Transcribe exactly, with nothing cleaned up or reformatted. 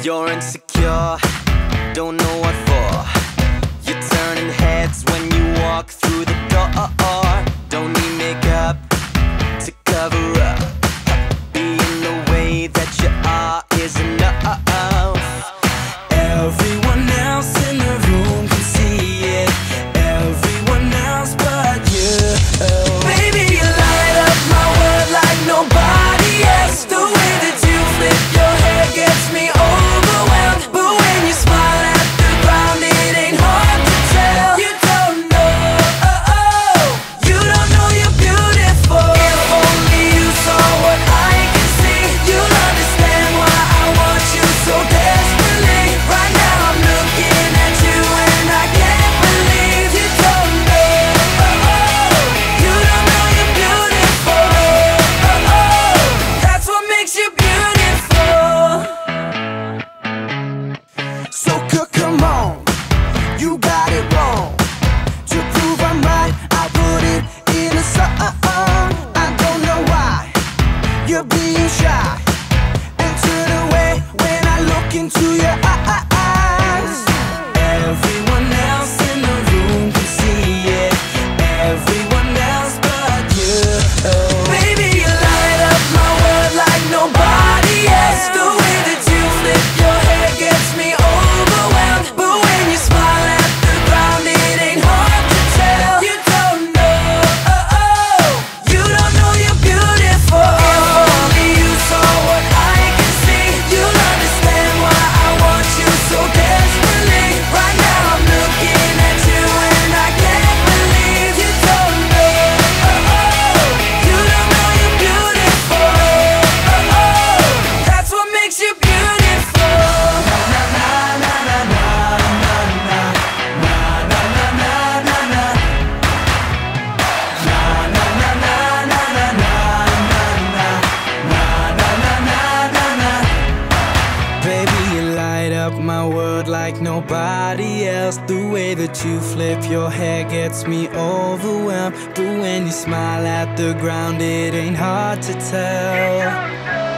You're insecure, don't know what for. You're turning heads when you walk through the door. Don't need makeup to cover up. Being the way that you are is enough. Everyone else in the room can see it, everyone else but you. Baby, you light up my world like nobody else. The way that you flip your hair gets me overwhelmed. But when you smile at the ground, it ain't hard to tell. You don't know, oh, oh, you don't know you're beautiful. If only you saw what I can see, you'll understand why I want you so desperately. Right now I'm looking at you and I can't believe you don't know, oh, oh, you don't know you're beautiful, oh, oh, that's what makes you beautiful. So c- come on, you got it wrong. To prove I'm right, I put it in a song. I don't know why you're being shy and turn away when I look into your eyes. Everyone else in the room can see it, everyone else but you. Baby, you light up my world like nobody else. The way that you flip your hair gets me overwhelmed. But when you smile at the ground, it ain't hard to tell. You don't know, oh, oh, you don't know you're beautiful. If only you saw what I can see, you'll understand why I want you so desperately. Right now I'm looking at you and I can't believe you don't know, oh, oh, you don't know you're beautiful, oh, oh, that's what makes you beautiful. Baby, you light up my world like nobody else. The way that you flip your hair gets me overwhelmed. But when you smile at the ground, it ain't hard to tell.